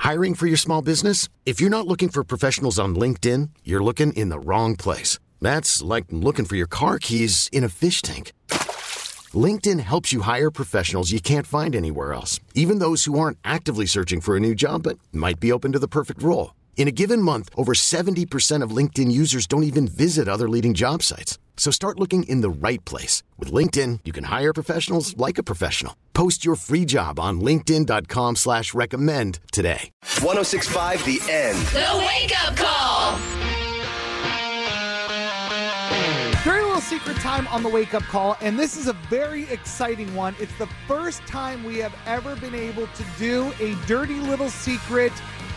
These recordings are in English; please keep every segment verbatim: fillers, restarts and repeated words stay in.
Hiring for your small business? If you're not looking for professionals on LinkedIn, you're looking in the wrong place. That's like looking for your car keys in a fish tank. LinkedIn helps you hire professionals you can't find anywhere else, even those who aren't actively searching for a new job but might be open to the perfect role. In a given month, over seventy percent of LinkedIn users don't even visit other leading job sites. So start looking in the right place. With LinkedIn, you can hire professionals like a professional. Post your free job on linkedin.com slash recommend today. one oh six point five The End. The Wake Up Call. Dirty Little Secret time on the Wake Up Call, and this is a very exciting one. It's the first time we have ever been able to do a Dirty Little Secret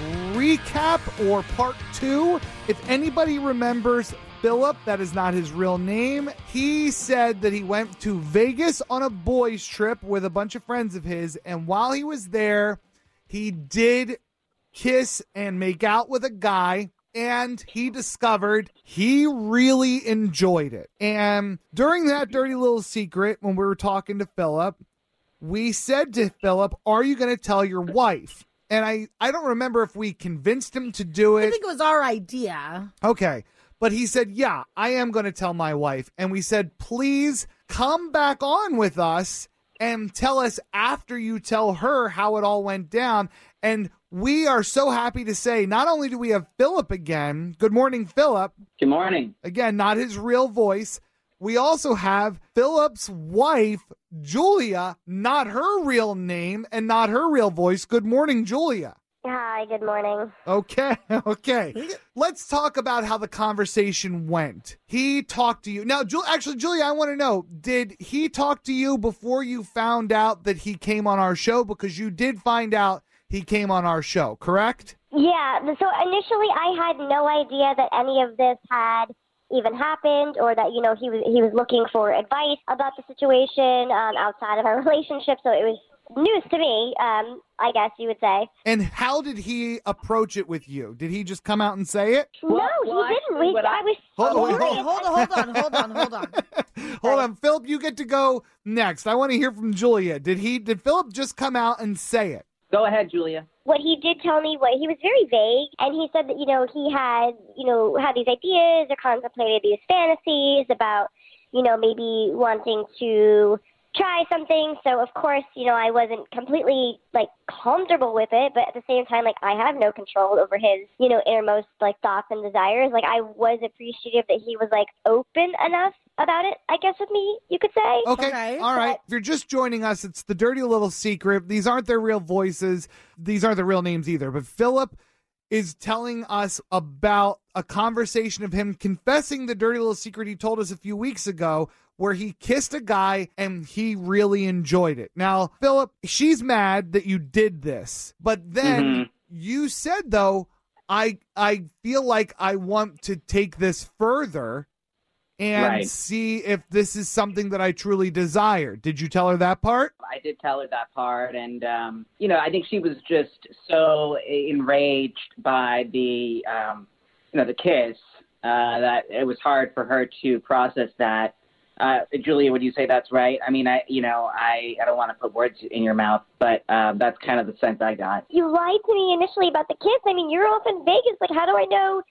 recap or part two. If anybody remembers Philip, that is not his real name. He said that he went to Vegas on a boys' trip with a bunch of friends of his, and while he was there, he did kiss and make out with a guy, and he discovered he really enjoyed it. And during that Dirty Little Secret, when we were talking to Philip, we said to Philip, are you going to tell your wife? And I, I don't remember if we convinced him to do it. I think it was our idea. Okay. But he said, yeah, I am going to tell my wife. And we said, please come back on with us and tell us after you tell her how it all went down. And we are so happy to say, not only do we have Philip again. Good morning, Philip. Good morning. Again, not his real voice. We also have Philip's wife, Julia, not her real name and not her real voice. Good morning, Julia. Hi, good morning. Okay, okay. Let's talk about how the conversation went. He talked to you. Now, Ju- actually, Julia, I want to know, did he talk to you before you found out that he came on our show? Because you did find out he came on our show, correct? Yeah, so initially I had no idea that any of this had even happened, or that, you know, he was he was looking for advice about the situation um, outside of our relationship. So it was news to me, um, I guess you would say. And how did he approach it with you? Did he just come out and say it? No, Well, he well, didn't. actually, We, what I, I- was Hold on, wait, curious. Hold on, hold on, hold on, hold on. Hold on, Philip, you get to go next. I want to hear from Julia. Did he? Did Philip just come out and say it? Go ahead, Julia. What he did tell me was he was very vague, and he said that, you know, he had, you know, had these ideas or contemplated these fantasies about, you know, maybe wanting to try something. So, of course, you know, I wasn't completely, like, comfortable with it, but at the same time, like, I have no control over his, you know, innermost, like, thoughts and desires. Like, I was appreciative that he was, like, open enough about it, I guess, with me, you could say. Okay. Okay. All right. If you're just joining us, it's the Dirty Little Secret. These aren't their real voices. These aren't their real names either. But Philip is telling us about a conversation of him confessing the Dirty Little Secret he told us a few weeks ago, where he kissed a guy and he really enjoyed it. Now, Philip, she's mad that you did this. But then Mm-hmm. you said, though, I I feel like I want to take this further and Right. see if this is something that I truly desire. Did you tell her that part? I did tell her that part, and, um, you know, I think she was just so enraged by the, um, you know, the kiss uh, that it was hard for her to process that. Uh, Julia, would you say that's right? I mean, I, you know, I, I don't want to put words in your mouth, but uh, that's kind of the sense I got. You lied to me initially about the kiss. I mean, you're off in Vegas. Like, how do I know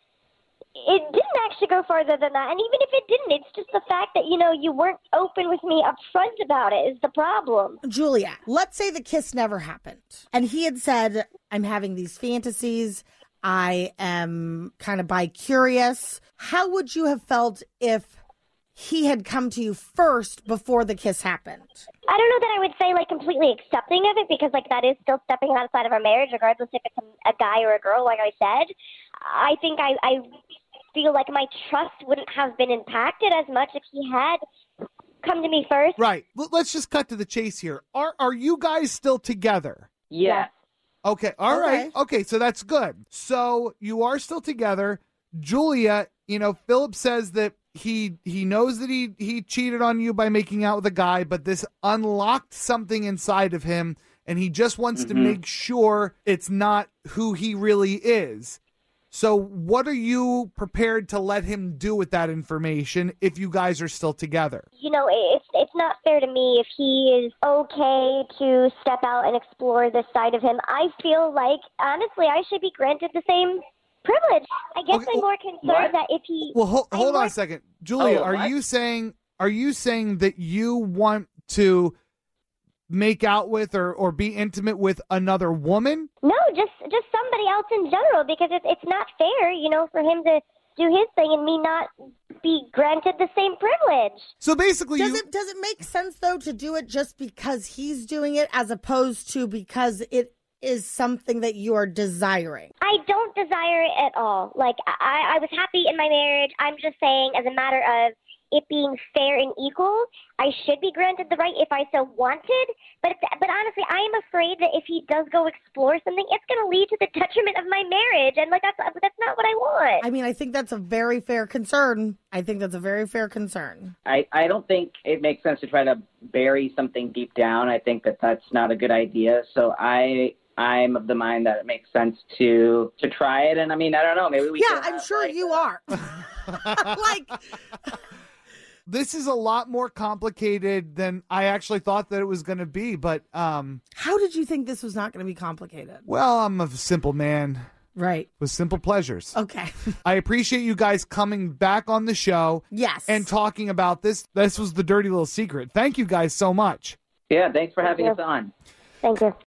it didn't actually go farther than that? And even if it didn't, it's just the fact that, you know, you weren't open with me up front about it is the problem. Julia, let's say the kiss never happened. And he had said, I'm having these fantasies. I am kind of bi-curious. How would you have felt if he had come to you first before the kiss happened? I don't know that I would say, like, completely accepting of it, because, like, that is still stepping outside of our marriage, regardless if it's a, a guy or a girl, like I said. I think I, I feel like my trust wouldn't have been impacted as much if he had come to me first. Right. L- Let's just cut to the chase here. Are are you guys still together? Yeah. Okay. All Okay. right. Okay. So that's good. So you are still together. Julia, you know, Philip says that he he knows that he, he cheated on you by making out with a guy, but this unlocked something inside of him, and he just wants to Mhm. make sure it's not who he really is. So what are you prepared to let him do with that information if you guys are still together? You know, it's it's not fair to me if he is okay to step out and explore this side of him. I feel like, honestly, I should be granted the same privilege. I guess Okay, I'm well, more concerned what? that if he... Well, hold, I'm hold on more- a second. Julia, Oh, are what? you saying are you saying that you want to make out with or, or be intimate with another woman? No, just just somebody else in general, because it's it's not fair, you know, for him to do his thing and me not be granted the same privilege. So basically, Does you, it does it make sense though to do it just because he's doing it as opposed to because it is something that you are desiring? I don't desire it at all. Like, I, I was happy in my marriage. I'm just saying, as a matter of it being fair and equal, I should be granted the right if I so wanted. But but honestly, I am afraid that if he does go explore something, it's going to lead to the detriment of my marriage, and like that's that's not what I want. I mean, I think that's a very fair concern. I think that's a very fair concern. I, I don't think it makes sense to try to bury something deep down. I think that that's not a good idea. So I I'm of the mind that it makes sense to to try it. And I mean, I don't know, maybe we Yeah, could I'm have, sure like, you uh, are. Like, this is a lot more complicated than I actually thought that it was going to be. But, um, how did you think this was not going to be complicated? well, I'm a simple man Right. with simple pleasures. Okay. I appreciate you guys coming back on the show Yes. and talking about this. This was the dirty little secret. Thank you guys so much. Yeah, thanks for having you. us on. Thank you.